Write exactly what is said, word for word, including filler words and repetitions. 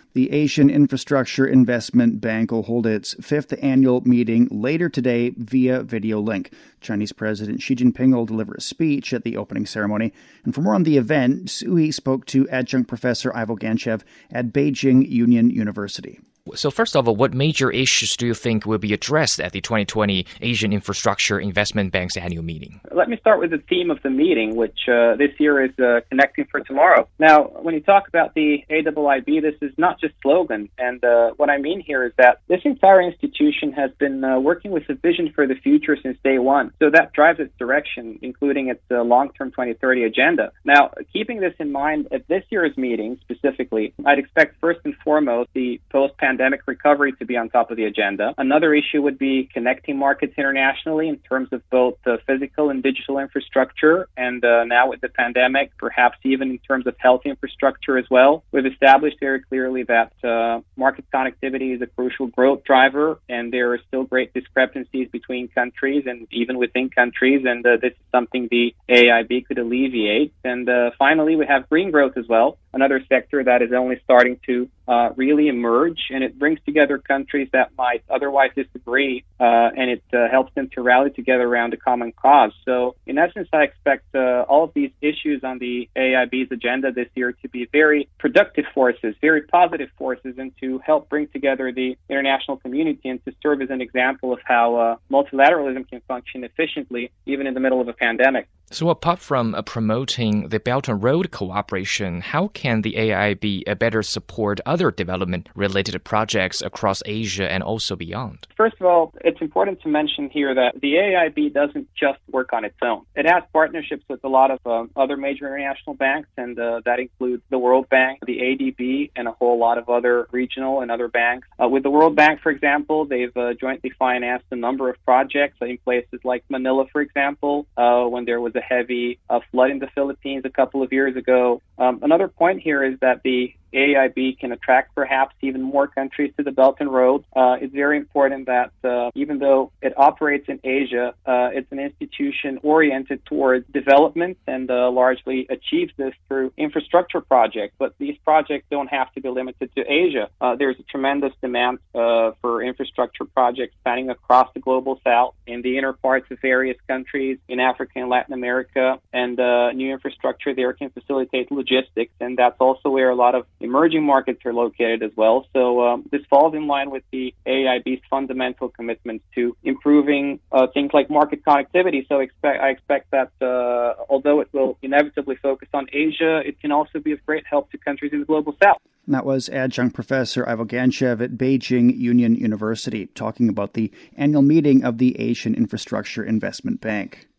The Asian Infrastructure Investment Bank will hold its fifth annual meeting later today via video link. Chinese President Xi Jinping will deliver a speech at the opening ceremony. And for more on the event, Sui spoke to adjunct professor Ivo Ganchev at Beijing Union University. So first of all, what major issues do you think will be addressed at the twenty twenty Asian Infrastructure Investment Bank's annual meeting? Let me start with the theme of the meeting, which uh, this year is uh, Connecting for Tomorrow. Now, when you talk about the A I I B, this is not just slogan. And uh, what I mean here is that this entire institution has been uh, working with a vision for the future since day one. So that drives its direction, including its uh, long-term twenty thirty agenda. Now, keeping this in mind, at this year's meeting specifically, I'd expect first and foremost the post-pandemic Pandemic recovery to be on top of the agenda. Another issue would be connecting markets internationally in terms of both the physical and digital infrastructure, and uh, now with the pandemic, perhaps even in terms of health infrastructure as well. We've established very clearly that uh, market connectivity is a crucial growth driver, and there are still great discrepancies between countries and even within countries, and uh, this is something the A I I B could alleviate. And uh, finally, we have green growth as well, another sector that is only starting to uh, really emerge, and it brings together countries that might otherwise disagree, uh, and it uh, helps them to rally together around a common cause. So, in essence, I expect uh, all of these issues on the A I I B's agenda this year to be very productive forces, very positive forces, and to help bring together the international community and to serve as an example of how uh, multilateralism can function efficiently, even in the middle of a pandemic. So apart from uh, promoting the Belt and Road cooperation, how can the A I I B uh, better support other development-related projects across Asia and also beyond? First of all, it's important to mention here that the A I I B doesn't just work on its own. It has partnerships with a lot of uh, other major international banks, and uh, that includes the World Bank, the A D B, and a whole lot of other regional and other banks. Uh, with the World Bank, for example, they've uh, jointly financed a number of projects in places like Manila, for example, uh, when there was a heavy uh, flood in the Philippines a couple of years ago. Um, another point here is that the A I I B can attract perhaps even more countries to the Belt and Road. Uh, it's very important that uh, even though it operates in Asia, uh, it's an institution oriented towards development and uh, largely achieves this through infrastructure projects. But these projects don't have to be limited to Asia. Uh, there's a tremendous demand uh, for infrastructure projects spanning across the global south, in the inner parts of various countries, in Africa and Latin America, and uh, new infrastructure there can facilitate logistics, and that's also where a lot of emerging markets are located as well. So um, this falls in line with the A I I B's fundamental commitments to improving uh, things like market connectivity. So expect, I expect that uh, although it will inevitably focus on Asia, it can also be of great help to countries in the global south. And that was adjunct professor Ivo Ganchev at Beijing Union University talking about the annual meeting of the Asian Infrastructure Investment Bank.